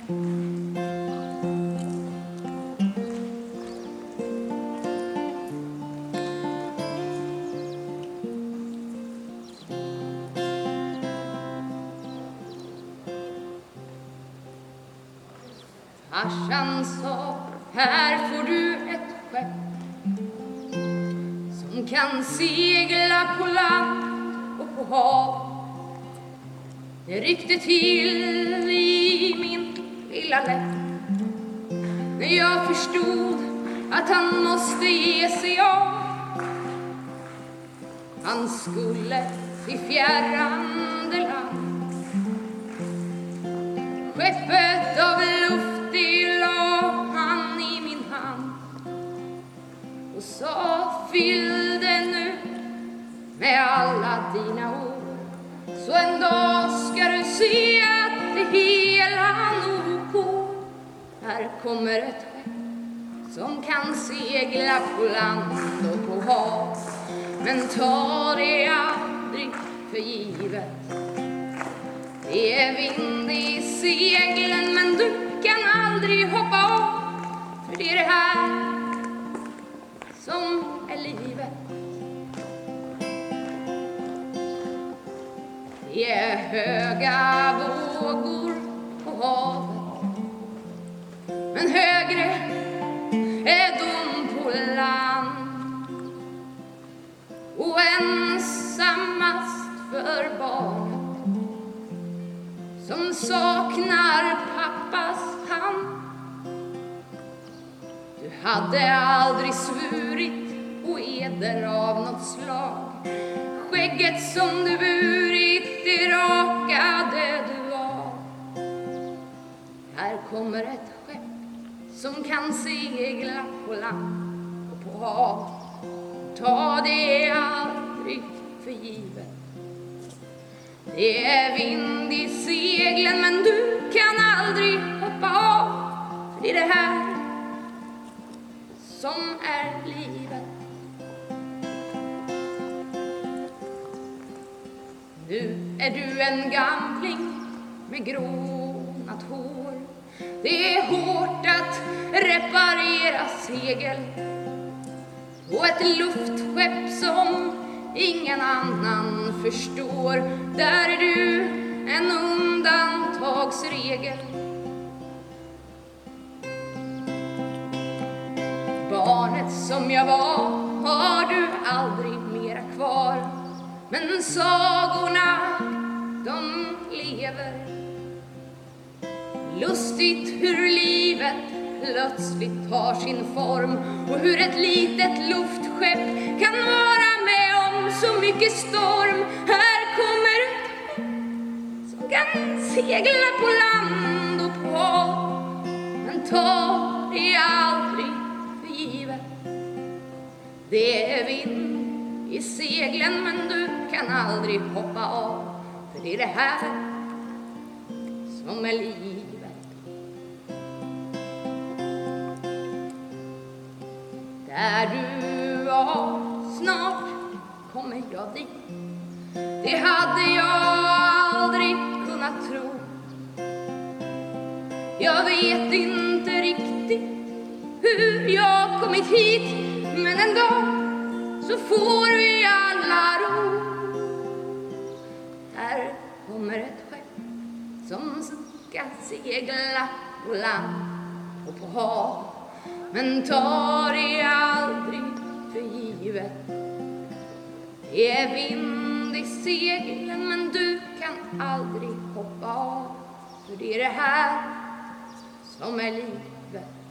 Farsan sa, här får du ett skepp som kan segla på land och på hav. Det ryckte till i min lilla läpp när jag förstod att han måste ge sig av. Han skulle till fjärrande land. Skeppet av luft la han i min hand och sa, fyll det nu med alla dina ord, så en dag ska du se att det hela nog går. Här kommer ett skepp som kan segla på land och på hav, men ta det aldrig för givet. Det är vind i seglen, men du kan aldrig hoppa av, för det är det här som är livet. Det är höga vågor på havet, men högre är de på land. Och ensammast för barnet som saknar pappas hand. Du hade aldrig svurit på eder av något slag. Skägget som du burit, det rakade du av. Här kommer ett skepp som kan segla på land och på hav. Ta det aldrig för givet. Det är vind i seglen, men du kan aldrig hoppa av, för det är det här som är livet. Nu är du en gamling med grånat hår. Det är hårt att reparera segel på ett luftskepp som ingen annan förstår. Där är du en undantagsregel. Barnet som jag var har du aldrig mera kvar, men sagorna, de lever. Lustigt hur livet plötsligt tar sin form, och hur ett litet luftskepp kan vara med om så mycket storm. Här kommer ett skepp som kan segla på land och på hav, men ta det aldrig för givet. Det är vind i seglen, men du kan aldrig hoppa av, för det är det här som är livet. Där du var, snart kommer jag dit. Det hade jag aldrig kunnat tro. Jag vet inte riktigt hur jag kommit hit, men en dag så får vi alla ro. Här kommer ett skepp som ska segla på land och på hav, men ta det aldrig för givet. Det är vind i seglen, men du kan aldrig hoppa av, för det är det här som är livet.